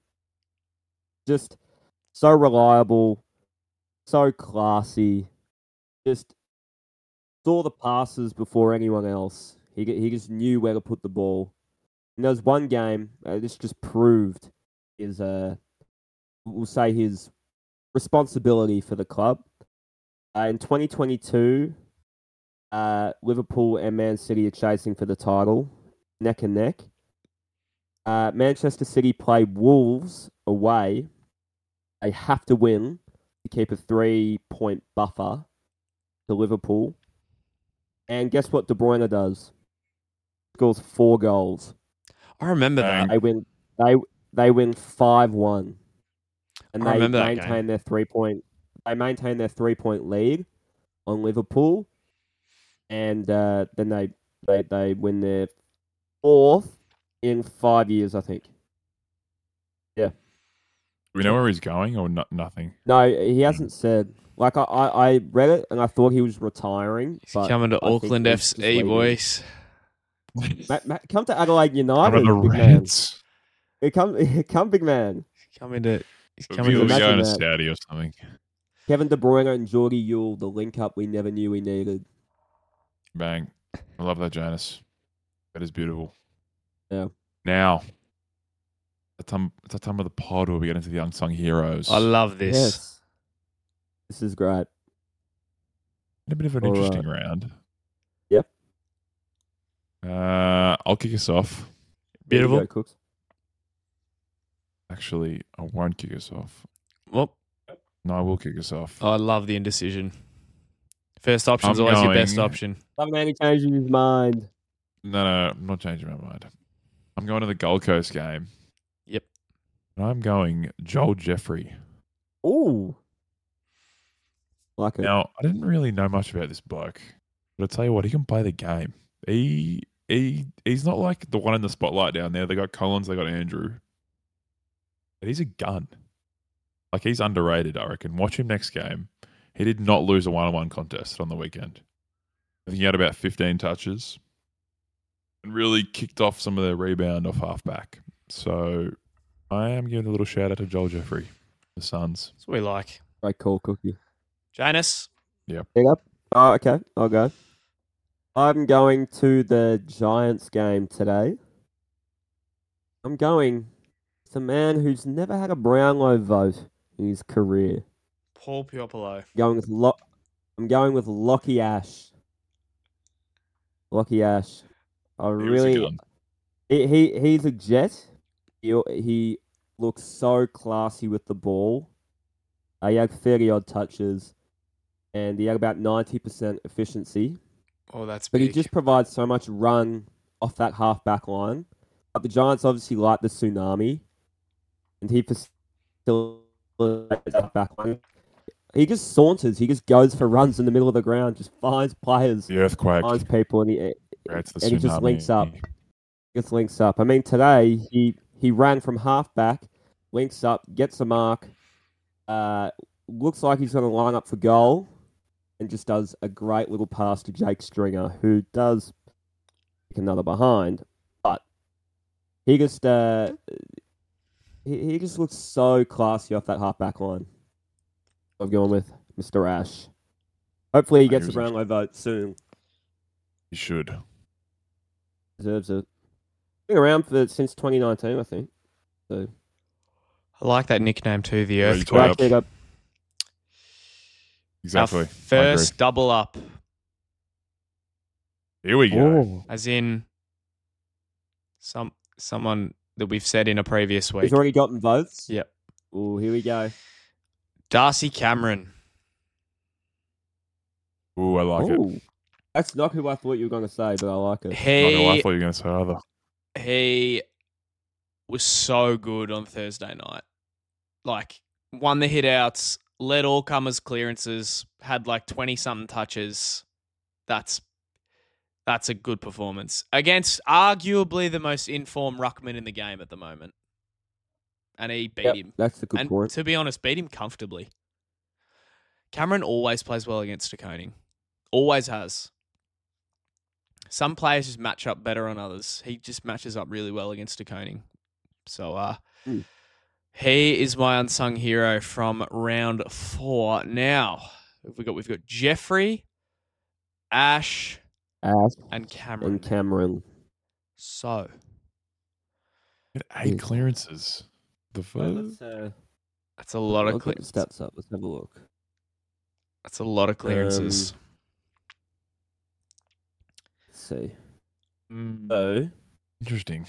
Just so reliable, so classy. Just saw the passes before anyone else. He he just knew where to put the ball. And there was one game. Uh, this just proved his uh, we'll say his responsibility for the club. Uh, in twenty twenty-two, uh, Liverpool and Man City are chasing for the title, neck and neck. Uh, Manchester City play Wolves away. They have to win to keep a three-point buffer to Liverpool. And guess what De Bruyne does? Scores four goals. I remember Bang. that. They win. They they win five one, and I they remember that maintain game. their three point. They maintain their three point lead on Liverpool, and uh, then they, they they win their fourth in five years, I think. Do we know where he's going or no- nothing? No, he hasn't said. Like I, I, I read it and I thought he was retiring. He's but coming to I think Auckland he's F just C, leaving. boys. Ma- ma- come to Adelaide United, One of the big man. Reds. Hey, Come, come, big man. Coming to. He's We'll coming be to. imagine going to that. Saudi or something. Kevin De Bruyne and Geordie Yule, the link up we never knew we needed. Bang. I love that, Janice. That is beautiful. Yeah. Now, at the time, at the time of the pod where we get into the unsung heroes. I love this. Yes. This is great. A bit of an All interesting round. Yep. Uh, I'll kick us off. There you Beautiful. go, Cooks. Actually, I won't kick us off. Well, No, I will kick us off. I love the indecision. First option's I'm always your best going- option. Some man changing his mind. No, no, I'm not changing my mind. I'm going to the Gold Coast game. Yep. And I'm going Joel Jeffrey. Ooh. Like it. Now, I didn't really know much about this bloke, but I tell you what, he can play the game. He he he's not like the one in the spotlight down there. They got Collins, they got Andrew. But he's a gun. Like, he's underrated, I reckon. Watch him next game. He did not lose a one-on-one contest on the weekend. I think he had about fifteen touches and really kicked off some of their rebound off halfback. So I am giving a little shout out to Joel Jeffrey, the Suns. That's what we like. Right call, Cookie. Janus. Pick up. Oh, okay. I'll go. I'm going to the Giants game today. I'm going with a man who's never had a Brownlow vote in his career. Paul Piopolo. Going with Lo- I'm going with Lockie Ash. Lockie Ash. I He was a really. gun. He, he he's a jet. He he looks so classy with the ball. Uh, he had thirty odd touches, and he had about ninety percent efficiency. Oh, that's But big. he just provides so much run off that half back line. But the Giants obviously like the tsunami, and he facilitates that back line. He just saunters. He just goes for runs in the middle of the ground. Just finds players, The earthquake. finds people, and he creates the and he just tsunami. links up. Gets links up. I mean, today he he ran from half back, links up, gets a mark. Uh, looks like he's going to line up for goal, and just does a great little pass to Jake Stringer, who does pick another behind. But he just uh, he, he just looks so classy off that half back line. I'm going with Mister Ash. Hopefully, he He gets a was Brownlow vote soon. He should. Deserves it. Been around for since twenty nineteen, I think. So. I like that nickname too, the Ready to Earthquake. Right. Right, pick up. Exactly. Our I first agree. double up, Here we go. Oh. as in some someone that we've said in a previous week. He's already gotten votes. Yep. Oh, here we go. Darcy Cameron. Ooh, I like it. Ooh. That's not who I thought you were going to say, but I like it. Not who I He thought you were going to say either. he was so good on Thursday night. Like, won the hit outs, led all comers clearances, had like twenty something touches. That's that's a good performance against arguably the most informed ruckman in the game at the moment. And he beat Yep, him. that's a good And point. to be honest, beat him comfortably. Cameron always plays well against De Koning. Always has. Some players just match up better on others. He just matches up really well against De Koning. So uh, Mm. he is my unsung hero from round four. Now, we got we've got Jeffrey, Ash, Ash and Cameron. and Cameron. So He had eight Yes. clearances. The Right, first. let's, uh, that's a lot of I'll get the clearances. stats up. Let's have a look. That's a lot of clearances. Let's see. Mm. So, Interesting.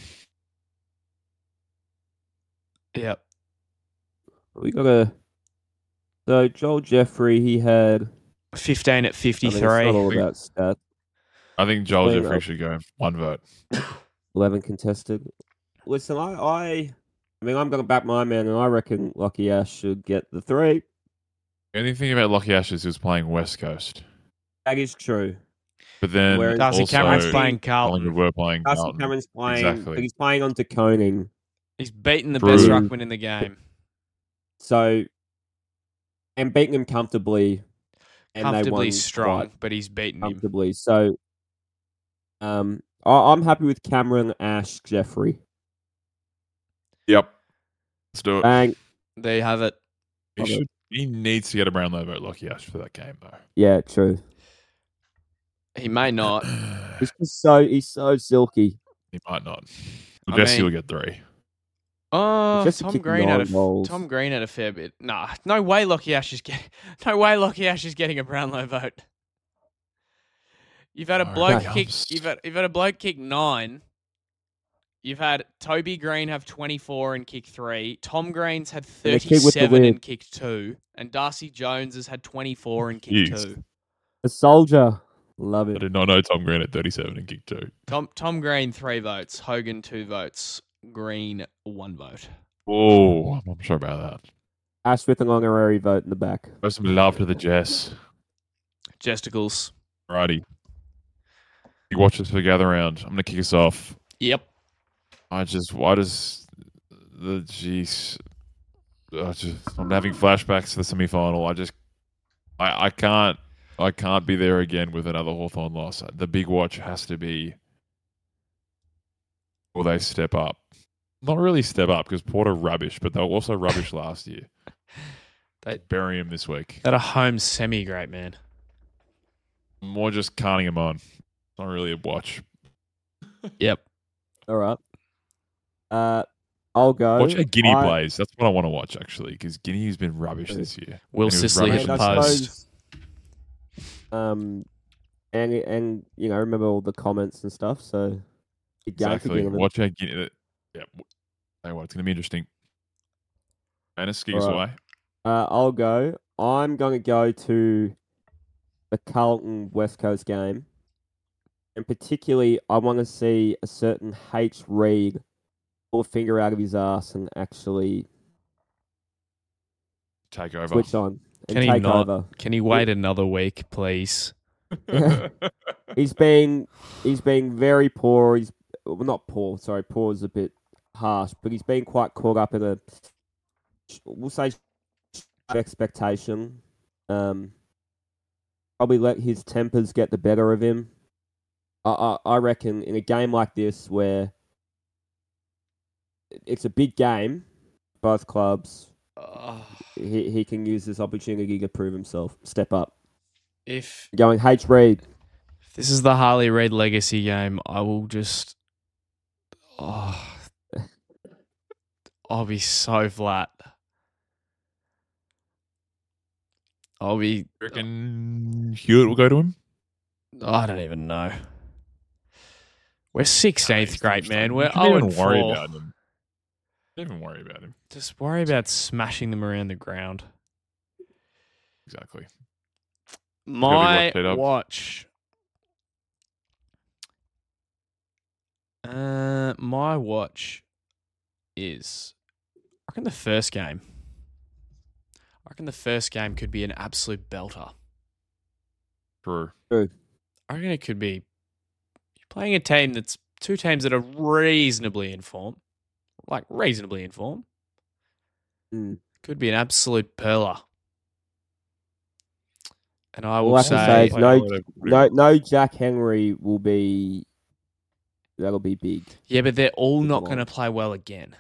Yep. we got a. So, Joel Jeffrey, he had. fifteen at I mean, it's not fifty-three. all about stats. I think Joel Clean Jeffrey up. should go one vote. eleven contested. Listen, I, I, I mean, I'm going to back my man, and I reckon Lucky Ash should get the three. The only thing about Lockie Ashes is playing West Coast. That is true. But then Whereas Darcy also Cameron's Actually, playing Collingwood Carlton. were playing Darcy Carlton. Cameron's playing, Exactly. but he's playing on De Koning. He's beaten the True. best ruckman in the game. So, and beating him comfortably. And they Comfortably won strong, quite but he's beaten him. comfortably. So, um, I, I'm happy with Cameron, Ash, Jeffrey. Yep. Let's do it. Bang. There you have it. He, should, he needs to get a Brownlow vote, Lockie Ash, for that game, though. Yeah, true. He may not. He's just so he's so silky. He might not. I Jesse mean- will get three. Oh, Just Tom kicked Green had a nine f- goals. Tom Green had a fair bit. Nah, no way. Lockie Ash is getting. No way. Lockie Ash is getting a Brownlow vote. You've had a Oh, bloke that kick. helps. You've had you've had a bloke kick nine. You've had Toby Green have twenty-four and kick three. Tom Green's had And the kid with the thirty-seven and win. kick two, and Darcy Jones has had twenty-four and kick Jeez. two. A soldier. Love I it. did not know Tom Green at thirty-seven and kick two. Tom Tom Green three votes. Hogan two votes. Green one vote. Oh, I'm not sure about that. Ash with an honorary vote in the back. Show some love to the Jess. Jesticles. Righty. You watch us for Gather Round. I'm going to kick us off. Yep. I just, why does the, jeez, I just, I'm having flashbacks to the semi-final. I just, I, I can't, I can't be there again with another Hawthorn loss. The big watch has to be, will they step up? Not really step up because Port are rubbish, but they were also rubbish last year. They- Bury him this week. That a home semi, great man. More just carting him on. Not really a watch. Yep. All right. Uh, I'll go. Watch how Guinea I- plays. That's what I want to watch, actually, because Guinea has been rubbish this year. Will And he was Sisley rubbish hit And the I in post. suppose, um, and and you know, remember all the comments and stuff. So, big game for Exactly. Ginnivan. Watch how Guinea. uh, Yeah. w- Tell you what, it's going to be interesting. Manus, kick us All right. away. Uh, I'll go. I'm going to go to the Carlton West Coast game. And particularly, I want to see a certain H. Reid pull a finger out of his ass and actually Take over. switch on and Can he take not? over. Can he wait another week, please? He's been he's been very poor. He's well, not poor. Sorry, poor is a bit harsh, but he's been quite caught up in a we'll say expectation. Um, probably let his tempers get the better of him. I, I I reckon in a game like this where it's a big game, both clubs, Oh, he he can use this opportunity to prove himself, step up. if, Going H. Reid. if this is the Harley Reid legacy game, I will just. Oh, I'll be so flat. I'll be. reckon Hewitt will go to him? I don't even know. We're sixteenth, great man. We're You shouldn't oh even and worry four. about him. Don't even worry about him. Just worry about smashing them around the ground. Exactly. My watch it up. watch. Uh, my watch is. I reckon the first game. I reckon the first game could be an absolute belter. True. I reckon it could be. You're playing a team that's two teams that are reasonably informed, like reasonably informed. Mm. Could be an absolute perler. And I will All I can say, say is no, Play no, no. Jack Henry will be. That'll be big. yeah, but they're all Big not one. going to play well again.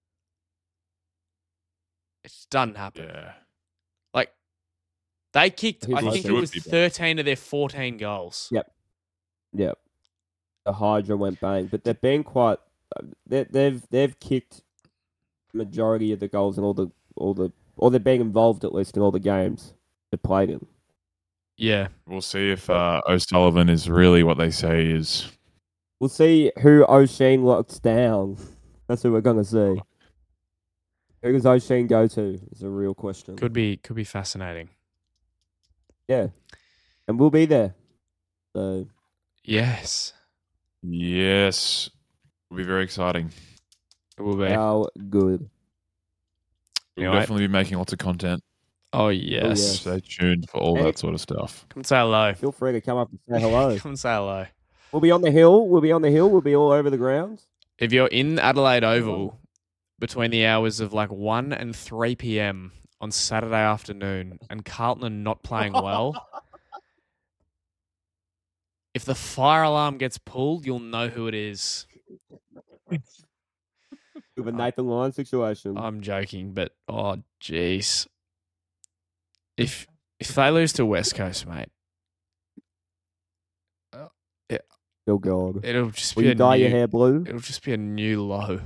It just doesn't happen. Yeah. Like, they kicked, Who's I the think it should was be back? thirteen of their fourteen goals. Yep. Yep. The Hydra went bang, but they've been quite. They, they've they've kicked majority of the goals in all the all the or they're being involved at least in all the games they played in. Yeah. We'll see if uh, O'Sullivan is really what they say he is. We'll see who O'Sheen locks down. That's who we're gonna see. Who does O'Sheen go to? Is a real question. Could be could be fascinating. Yeah, and we'll be there. So Yes. Yes. It'll be very exciting. It will be. how good? We'll Anyway. definitely be making lots of content. Oh, yes. yes. Stay tuned for all Hey. that sort of stuff. Come say hello. Feel free to come up and say hello. Come say hello. We'll be on the hill. We'll be on the hill. We'll be all over the grounds. If you're in Adelaide Oval between the hours of like one and three p.m. on Saturday afternoon and Carlton are not playing well, if the fire alarm gets pulled, you'll know who it is. With a Nathan Lyon situation. I'm joking, but oh jeez. If if they lose to West Coast, mate, oh God. it'll just Will be you a dye new, your hair blue? it'll just be a new low.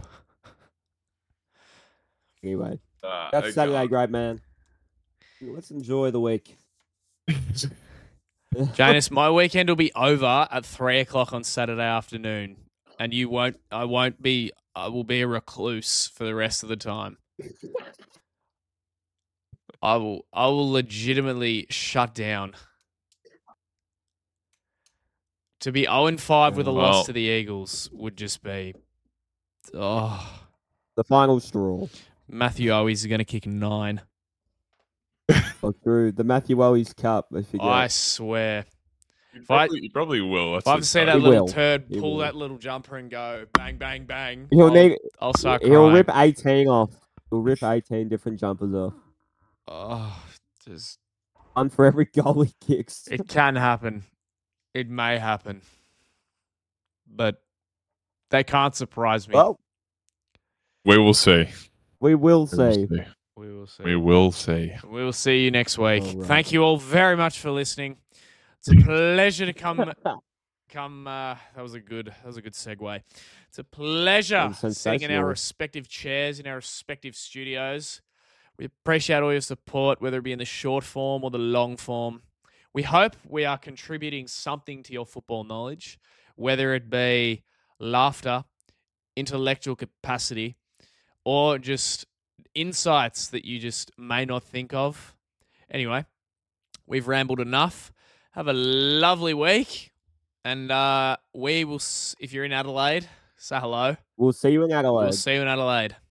Anyway, Uh, that's Saturday, great man. Let's enjoy the week. Janus, my weekend will be over at three o'clock on Saturday afternoon, and you won't. I won't be. I will be a recluse for the rest of the time. I will. I will legitimately shut down. To be zero and five with a Well- loss to the Eagles would just be. Oh, The final straw. Matthew Owies is going to kick nine. Or through the Matthew Wellies Cup. I forget. I swear. You I- probably, you probably will. That's If I just see how- that He little will. turd He pull will. that little jumper and go bang, bang, bang, He'll I'll, need. I'll start He'll crying. rip eighteen off. He'll rip eighteen different jumpers off. Oh, just, One for every goal he kicks. it can happen. It may happen. But they can't surprise me. Well, We will see. we will We will see. see. we will see. We will see. We will see you next week. All right. Thank you all very much for listening. It's a pleasure to come. Come. Uh, that was a good. That was a good segue. It's a pleasure That was sitting in our sensational. respective chairs in our respective studios. We appreciate all your support, whether it be in the short form or the long form. We hope we are contributing something to your football knowledge, whether it be laughter, intellectual capacity, or just insights that you just may not think of. Anyway, we've rambled enough. Have a lovely week. And uh, we will, s- if you're in Adelaide, say hello. We'll see you in Adelaide. We'll see you in Adelaide.